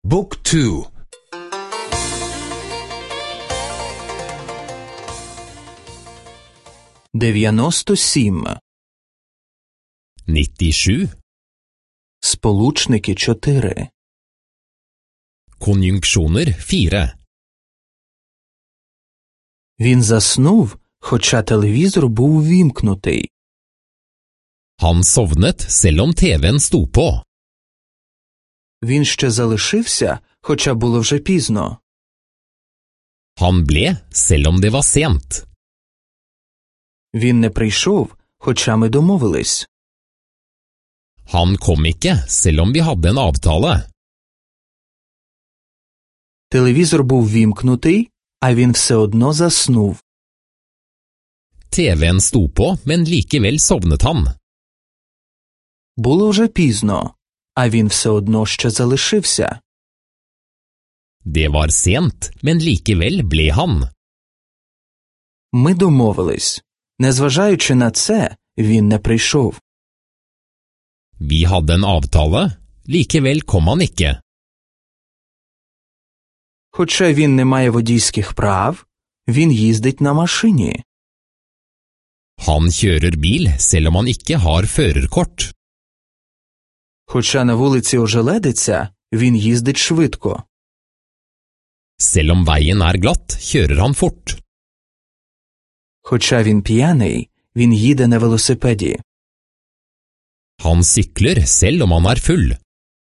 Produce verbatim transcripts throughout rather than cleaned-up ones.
Book two. дев'яносто сім. nittisju. Сполучники чотири. Konjunksjoner fire. Він заснув, хоча телевізор був ввімкнутий. Han sovnet selv om T V-en sto på. Він ще залишився, хоча було вже пізно. Han ble, selv om det var sent. Він не прийшов, хоча ми домовились. Han kom ikke, selv om vi hadde en avtale. Телевізор був ввімкнутий, а він все одно заснув. T V-en sto på, men likevel sovnet han. Було вже пізно, а він все одно ще залишився. Det var sent, men likevel ble han. Ми домовились. Незважаючи на це, він не прийшов. Vi hadde en avtale, likevel kom han ikke. Хоча він не має водійських прав, він їздить на машині. Han kjører bil, selv om han ikke har førerkort. Хоча на вулиці ожеледиться, він їздить швидко. Selv om veien er glatt, kjører han fort. Хоча він п'яний, він їде на велосипеді. Han sykler, selv om han er full.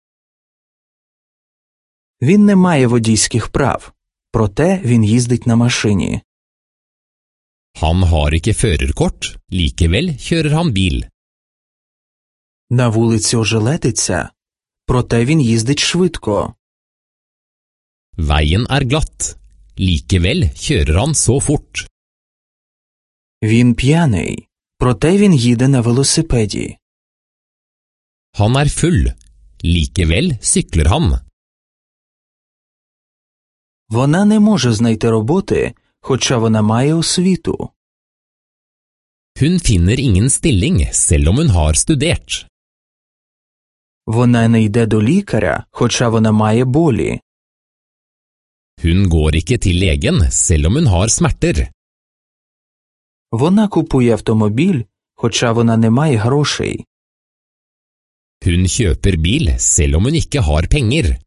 Він не має водійських прав, проте він їздить на машині. Han har ikke førerkort, likevel kjører han bil. На вулиці ожеледиться, проте він їздить швидко. Veien er glatt, likevel kjører han så fort. Він п'яний, проте він їде на велосипеді. Han er full, likevel sykler han. Вона не може знайти роботи, хоча вона має освіту. Hun finner ingen stilling, selv om hun har studert. Вона не йде до лікаря, хоча вона має болі. Hun går ikke til legen, selv om hun har smerter. Вона купує автомобіль, хоча вона не має грошей. Hun kjøper bil, selv om hun ikke har penger.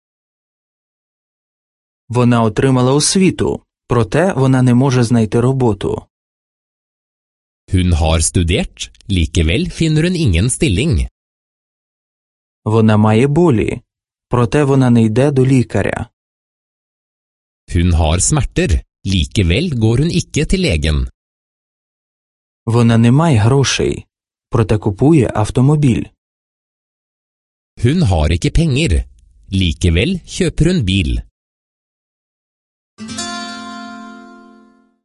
Вона отримала освіту, проте вона не може знайти роботу. Hun har studert, likevel finner hun ingen stilling. Вона має болі, проте вона не йде до лікаря. Hun har smerter, likevel går hun ikke til legen. Вона не має грошей, проте купує автомобіль. Hun har ikke penger, likevel kjøper hun bil.